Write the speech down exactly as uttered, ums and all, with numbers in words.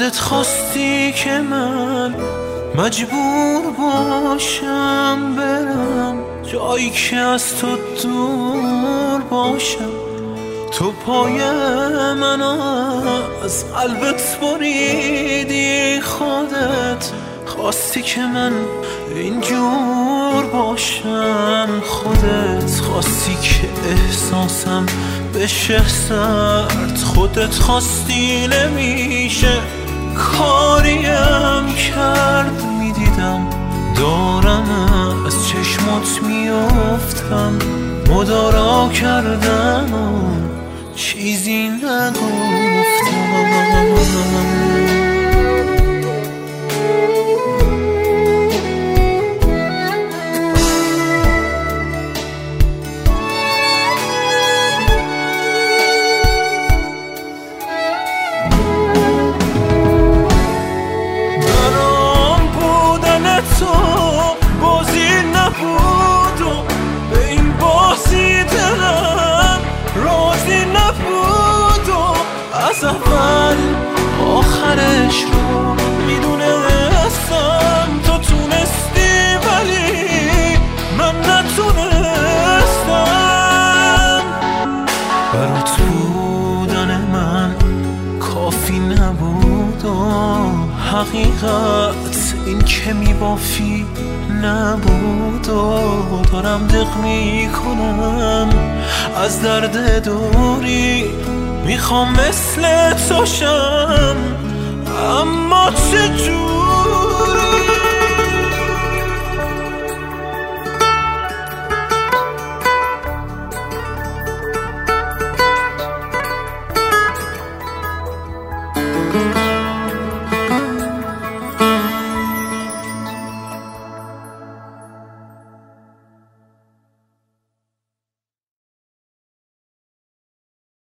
خودت خواستی که من مجبور باشم برم جایی که از تو دور باشم. تو پای من از قلبت بریدی، خودت خواستی که من اینجور باشم، خودت خواستی که احساسم بشه سرد، خودت خواستی نمیشه کاریم کرد. میدیدم دارم از چشمات میافتم، مدارا کردم و چیزی نگفتم. نبود و به این بازی دلم راضی نبود و از اول آخرش رو میدونستم. تو تونستی ولی من نتونستم. برات بودن من کافی نبود و حقیقت این که میبافی نبود و دارم دق میکنم از درد دوری، میخوام مثل تو شم اما چجور